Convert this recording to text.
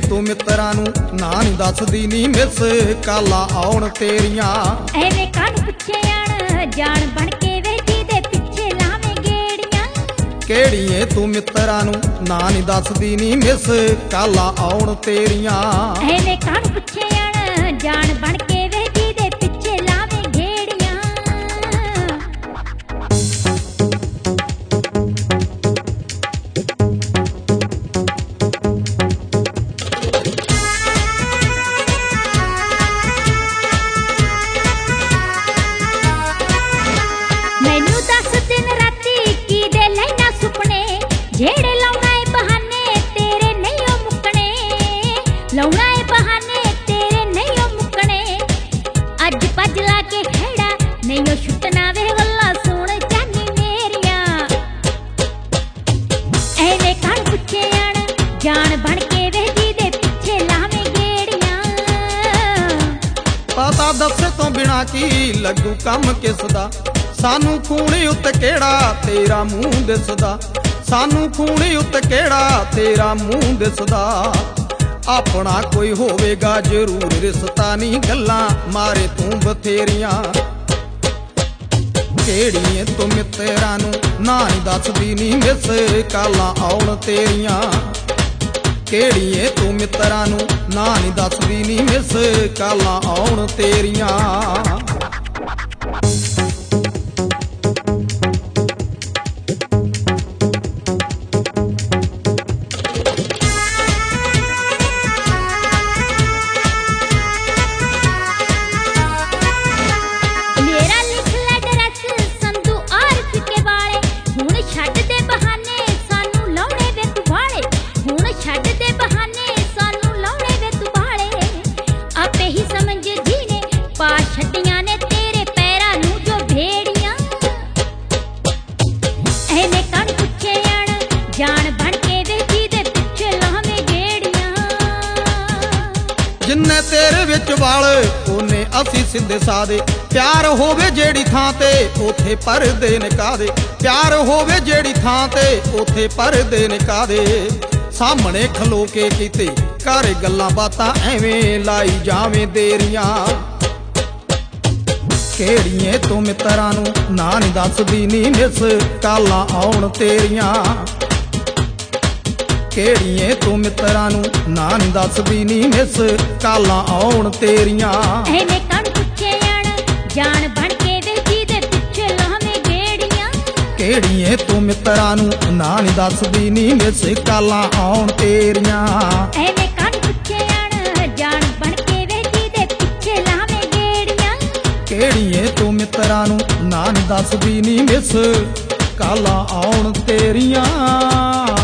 ਤੂੰ ਮਿੱਤਰਾਂ ਨੂੰ ਨਾ ਨੀ ਦੱਸਦੀ ਨੀ ਮਿਸ ਕਾਲਾਂ ਆਉਣ ਤੇਰੀਆਂ। ਐਵੇਂ ਕਾਹਨੂੰ ਪੁੱਛੇ ਆਣ ਜਾਣ ਬਣ ਕੇ ਵੇ ਜਿਹਦੇ ਪਿੱਛੇ ਲਾਵੇਂ ਗੇੜੀਆਂ। ਕਿਹੜੀਏ ਤੂੰ ਮਿੱਤਰਾਂ ਨੂੰ ਨਾ ਨੀ ਦੱਸਦੀ ਨੀ ਮਿਸ ਕਾਲਾਂ ਆਉਣ ਤੇਰੀਆਂ। ਐਵੇਂ ਕਾਹਨੂੰ ਪੁੱਛੇ ਆਣ ਜਾਣ ਬਣ ਕੇ ਵੇ ਜਿਹਦੇ ਪਿੱਛੇ ਲਾਵੇਂ ਗੇੜੀਆਂ। ਮੈਨੂੰ ਦੱਸ ਦਿਨ ਰਾਤੀ ਕੀ ਦੇ ਲੈਣਾ ਸੁਪਨੇ ਜਿਹੜੇ ਲਾਉਣਾ ਏ ਬਹਾਨੇ ਤੇਰੇ ਨਹੀਂ ਉਹ ਮੁੱਕਣੇ। ਲਾਉਣਾ ਏ ਬਹਾਨੇ ਤੇਰੇ ਨਹੀਂ ਉਹ ਮੁੱਕਣੇ। ਅੱਜ ਭੱਜ ਲਾ ਕੇ ਖੜਾ ਨਹੀਂ ਉਹ ਛੁੱਟਣਾ ਵੇ ਗੱਲਾਂ ਸੁਣ ਜਾਨੀ ਮੇਰੀਆਂ। ਐਵੇਂ ਕਾਹਨੂੰ ਪੁੱਛੇ ਆਣ ਜਾਣ ਬਣ ਕੇ ਵੇ ਜਿਹਦੇ ਪਿੱਛੇ ਲਾਵੇਂ ਗੇੜੀਆਂ। ਪਤਾ ਦੱਸੇ ਤੋਂ ਬਿਨਾ ਕੀ ਲੱਗੂ ਕੰਮ ਕਿਸ ਦਾ ਸਾਨੂੰ ਖੂਨ ਉੱਤੇ ਕਿਹੜਾ ਤੇਰਾ ਮੂੰਹ ਦਿਸਦਾ। ਸਾਨੂੰ ਖੂਨ ਉੱਤੇ ਕਿਹੜਾ ਤੇਰਾ ਮੂੰਹ ਦਿਸਦਾ। ਆਪਣਾ ਕੋਈ ਹੋਵੇਗਾ ਜ਼ਰੂਰ ਰਿਸ਼ਤਾ ਨਹੀਂ ਗੱਲਾਂ ਮਾਰੇ ਤੂੰ ਬਥੇਰੀਆਂ। ਕਿਹੜੀਏ ਤੂੰ ਮਿੱਤਰਾਂ ਨੂੰ ਨਾ ਨੀ ਦੱਸਦੀ ਨੀ ਮਿਸ ਕਾਲਾਂ ਆਉਣ ਤੇਰੀਆਂ। ਕਿਹੜੀਏ ਤੂੰ ਮਿੱਤਰਾਂ ਨੂੰ ਨਾ ਨੀ ਦੱਸਦੀ ਨੀ ਮਿਸ ਕਾਲਾਂ ਆਉਣ ਤੇਰੀਆਂ। ਮੇਰਾ ਲਿਖ ਲੈ ਡਰੈਸ ਸੰਧੂ ਆਰਫ ਕੇ ਵਾਲੇ ਹੁਣ ਛੱਡ ਦੇ ਬਹਾਨੇ ਸਾਨੂੰ ਲਾਉਣੇ ਵੇ ਤੂੰ ਵਾਲੇ। ਹੁਣ ਛੱਡ ਦੇ ਬਹਾਨੇ ਸਾਨੂੰ ਲਾਉਣੇ ਵੇ ਤੂੰ ਵਾਲੇ। ਆਪੇ ਹੀ ਸਮਝ ਜੀ ਨੇ ਪਾ ਛੱਡੀਆਂ ਨੇ ਤੇਰੇ ਪੈਰਾਂ ਨੂੰ ਜੋ ਭੇੜੀਆਂ। ਐਵੇਂ ਕਾਹਨੂੰ ਪੁੱਛੇ ਆਣ ਜਾਣ ਬਣ ਕੇ ਵੇ ਜਿਹਦੇ ਪਿੱਛੇ ਲਾਵੇਂ ਗੇੜੀਆਂ। ਜਿੰਨੇ ਤੇਰੇ ਵਿੱਚ ਵਾਲ ਉਹਨੇ ਅਸੀਂ ਸਿੱਧੇ ਸਾਦੇ। ਪਿਆਰ ਹੋਵੇ ਜਿਹੜੀ ਥਾਂ ਤੇ ਉਥੇ ਪਰਦੇ ਨਿਕਾਹ ਦੇ। ਪਿਆਰ ਹੋਵੇ ਜਿਹੜੀ ਥਾਂ ਤੇ ਉਥੇ ਪਰਦੇ ਨਿਕਾਹ ਦੇ। ਸਾਹਮਣੇ ਖਲੋ ਕੇ ਕੀਤੇ ਘਰ ਗੱਲਾਂ ਬਾਤਾਂ ਐਵੇਂ ਲਾਈ ਜਾਵੇਂ ਦੇਰੀਆਂ। ਕਿਹੜੀਏ ਤੂੰ ਮਿੱਤਰਾਂ ਨੂੰ ਨਾ ਨੀ ਦੱਸਦੀ ਨੀ ਮਿਸ ਕਾਲਾਂ ਆਉਣ ਤੇਰੀਆਂ। ਕਿਹੜੀਏ ਤੂੰ ਮਿੱਤਰਾਂ ਨੂੰ ਨਾ ਨੀ ਦੱਸਦੀ ਨੀ ਮਿਸ ਕਾਲਾਂ ਆਉਣ ਤੇਰੀਆਂ। ਐਵੇਂ ਕਾਹਨੂੰ ਪੁੱਛੇ ਆਣ ਜਾਣ ਬਣ ਕੇ ਵੇ ਜਿਹਦੇ ਪਿੱਛੇ ਲਾਵੇਂ ਗੇੜੀਆਂ। ਕਿਹੜੀਏ ਤੂੰ ਮਿੱਤਰਾਂ ਨੂੰ ਨਾ ਨੀ ਦੱਸਦੀ ਨੀ ਮਿਸ ਕਾਲਾਂ ਆਉਣ ਤੇਰੀਆਂ। ਐਵੇਂ ਕਾਹਨੂੰ ਪੁੱਛੇ ਆਣ ਜਾਣ ਬਣ ਕੇ ਵੇ ਜਿਹਦੇ ਪਿੱਛੇ ਲਾਵੇਂ ਗੇੜੀਆਂ। ਕਿਹੜੀਏ ਤੂੰ ਮਿੱਤਰਾਂ ਨੂੰ ਨਾ ਨੀ ਦੱਸਦੀ ਨੀ ਮਿਸ ਕਾਲਾਂ ਆਉਣ ਤੇਰੀਆਂ।